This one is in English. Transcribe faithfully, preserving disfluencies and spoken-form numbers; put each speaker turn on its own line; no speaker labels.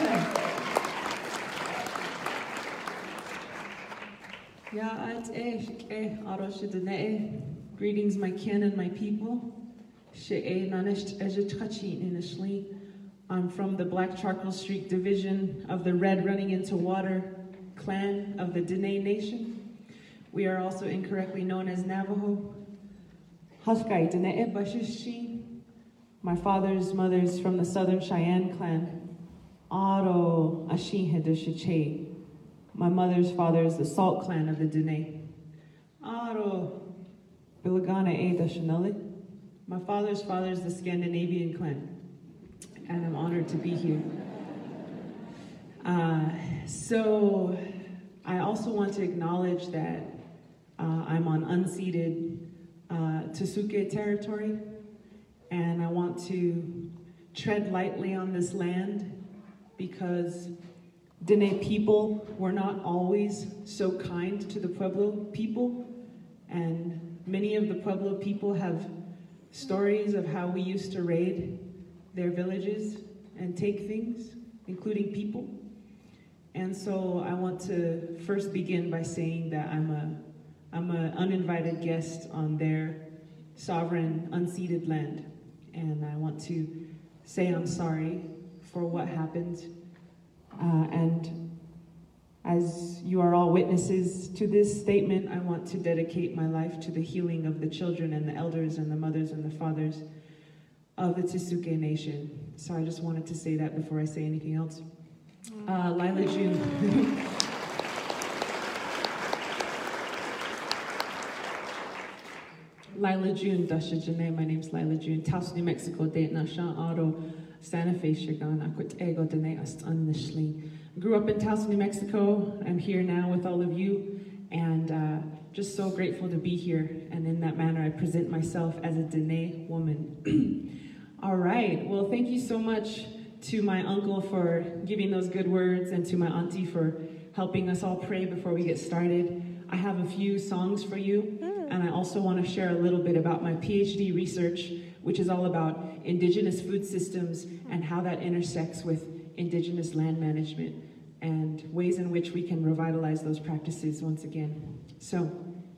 Greetings, my kin and my people. I'm from the Black Charcoal Streak Division of the Red Running Into Water clan of the Dene Nation. We are also incorrectly known as Navajo. My father's mother's from the Southern Cheyenne clan. My mother's father is the Salt clan of the Dene. My father's father is the Scandinavian clan, and I'm honored to be here. Uh, so I also want to acknowledge that uh, I'm on unceded uh, Tsuke territory, and I want to tread lightly on this land because Dene people were not always so kind to the Pueblo people, and many of the Pueblo people have stories of how we used to raid their villages and take things, including people. And so I want to first begin by saying that I'm a I'm an uninvited guest on their sovereign, unceded land. And I want to say I'm sorry for what happened. Uh, and as you are all witnesses to this statement, I want to dedicate my life to the healing of the children and the elders and the mothers and the fathers of the Tsuke Nation. So I just wanted to say that before I say anything else. Uh, Lila June. Lila June, Dasha Janae, my name's Lila June. Taos, New Mexico, Date Nasha, Auto, Santa Fe, Shagana, Quit Ego, Dene, Astan Nishli. Grew up in Taos, New Mexico. I'm here now with all of you, and uh, just so grateful to be here. And in that manner, I present myself as a Dene woman. All right, well, thank you so much to my uncle for giving those good words, and to my auntie for helping us all pray before we get started. I have a few songs for you, and I also want to share a little bit about my PhD research, which is all about indigenous food systems and how that intersects with indigenous land management and ways in which we can revitalize those practices once again. So.